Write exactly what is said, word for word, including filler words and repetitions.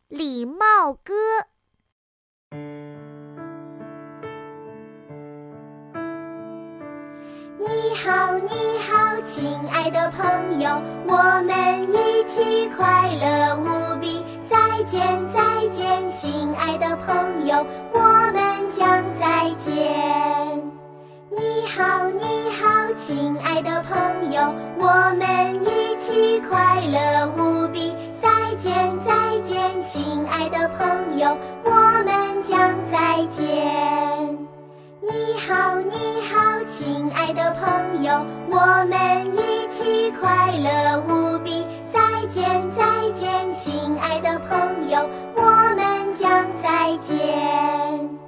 礼貌歌。 你好，你好，亲爱的朋友，我们一起快乐无比。再见，再见，亲爱的朋友，我们将再见。你好，你好，亲爱的朋友，我们一起快乐无比。再见，再见，亲爱的朋友，我们将再见。你好，你好，亲爱的朋友，我们一起快乐无比。再见，再见，亲爱的朋友，我们将再见。